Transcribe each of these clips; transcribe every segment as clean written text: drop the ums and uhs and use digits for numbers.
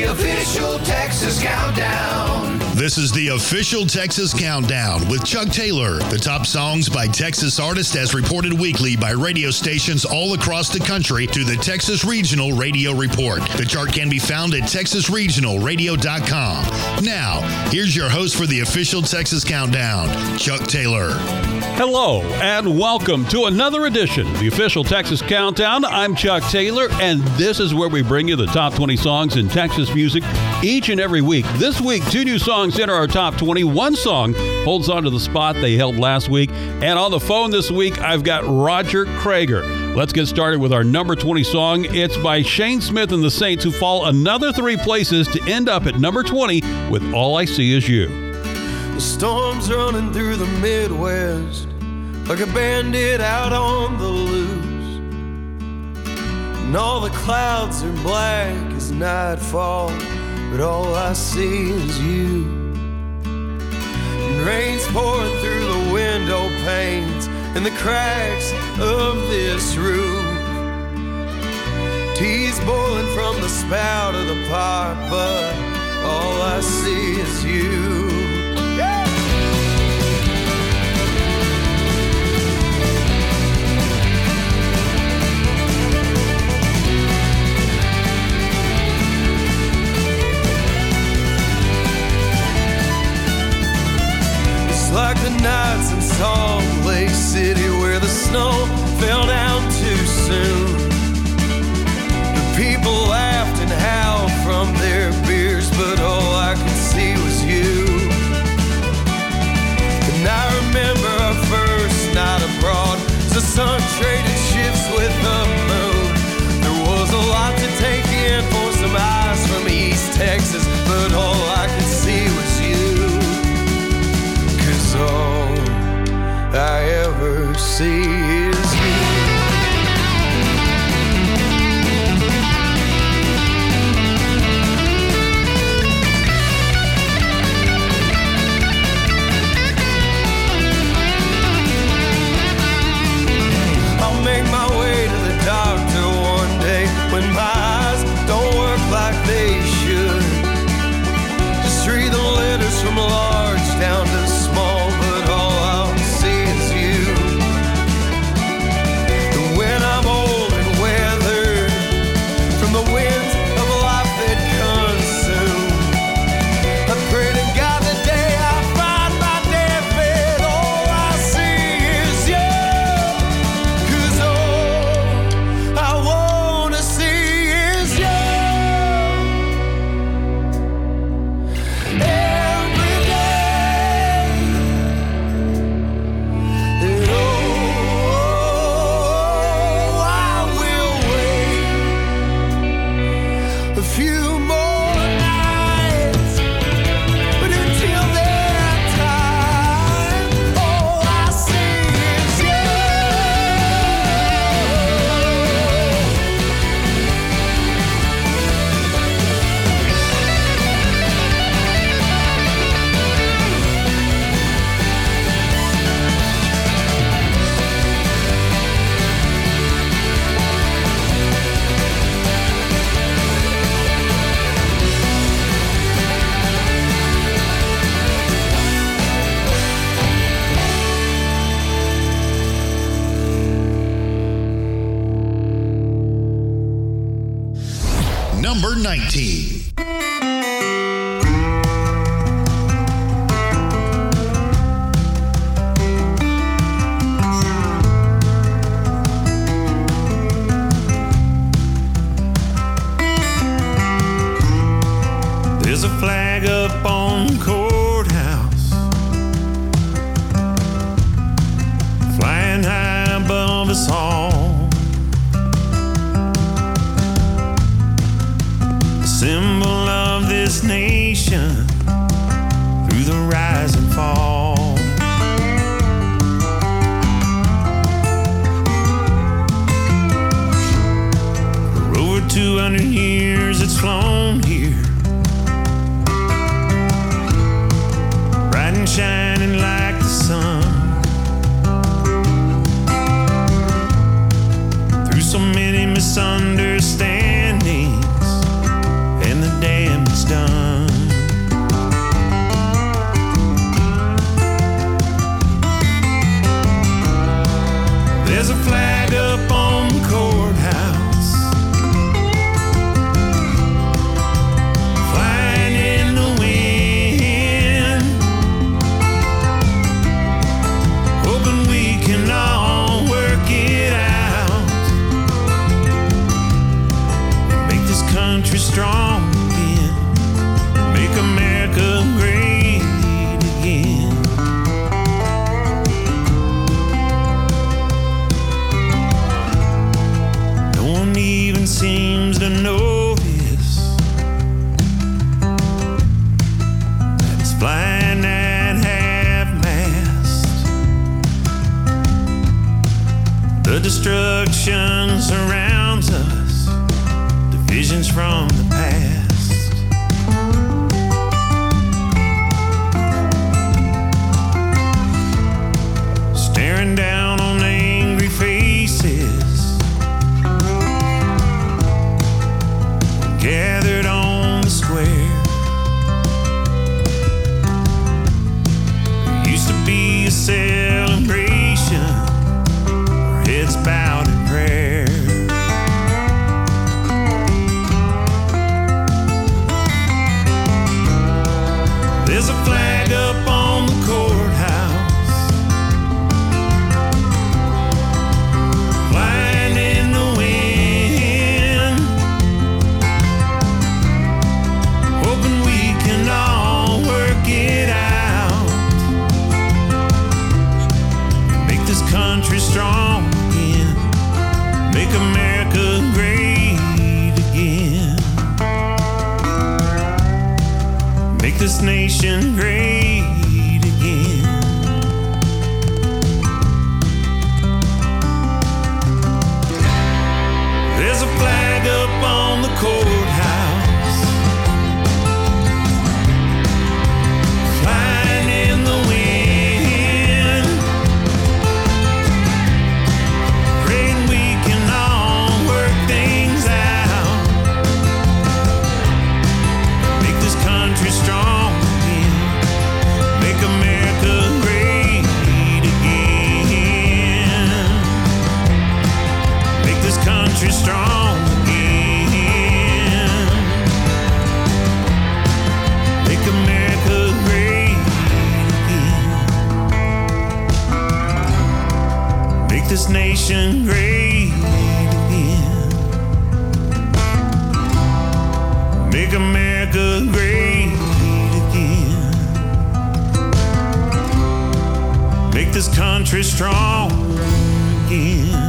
the official Texas Countdown. This is the official Texas Countdown with Chuck Taylor. The top songs by Texas artists as reported weekly by radio stations all across the country through the Texas Regional Radio Report. The chart can be found at texasregionalradio.com. Now, here's your host for the official Texas Countdown, Chuck Taylor. Hello, and welcome to another edition of the official Texas Countdown. I'm Chuck Taylor, and this is where we bring you the top 20 songs in Texas music each and every week. This week, 2 new songs enter our top 20. One song holds on to the spot they held last week. And on the phone this week, I've got Roger Creager. Let's get started with our number 20 song. It's by Shane Smith and the Saints, who fall another 3 places to end up at number 20 with All I See Is You. The storm's running through the Midwest like a bandit out on the loose, and all the clouds are black as nightfall, but all I see is you. And rain's pouring through the window panes and the cracks of this roof. Tea's boiling from the spout of the pot, but all I see is you. Like the nights in Salt Lake City where the snow fell down too soon. The people laughed and howled from their beers, but all I could see was you. And I remember our first night abroad as the sun traded shifts with the moon. There was a lot to take in for some eyes from East Texas, but all I could see was you. All I ever see is you. I'll make my way to the doctor one day when my eyes don't work like they should. Just read the letters from large down to small. Number 19. There's a flag up on the courthouse, flying high above us all. Symbol of this nation through the rise and fall. For over 200 years it's flown here, bright and shining like the sun. Through so many misunderstandings and the damn country strong again. Make America great again. No one even seems to know this, that it's flying at half-mast. The destruction surrounds us, divisions from the past. Staring down on angry faces gathered on the square. There used to be a celebration, our heads bowed in prayer. There's a flag up on the courthouse, flying in the wind, hoping we can all work it out, make this country strong again, make America great again. Make this nation great again. There's a flag up on the courthouse, flying in the wind, praying we can all work things out, make this country strong again, make America great again, make this country strong again, make America great again, make this nation great again, make America great again, make this country strong again.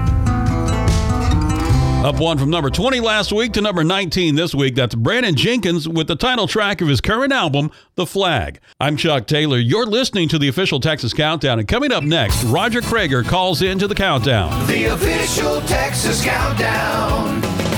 Up one from number 20 last week to number 19 this week. That's Brandon Jenkins with the title track of his current album, The Flag. I'm Chuck Taylor. You're listening to the official Texas Countdown. And coming up next, Roger Krager calls into the countdown. The official Texas Countdown.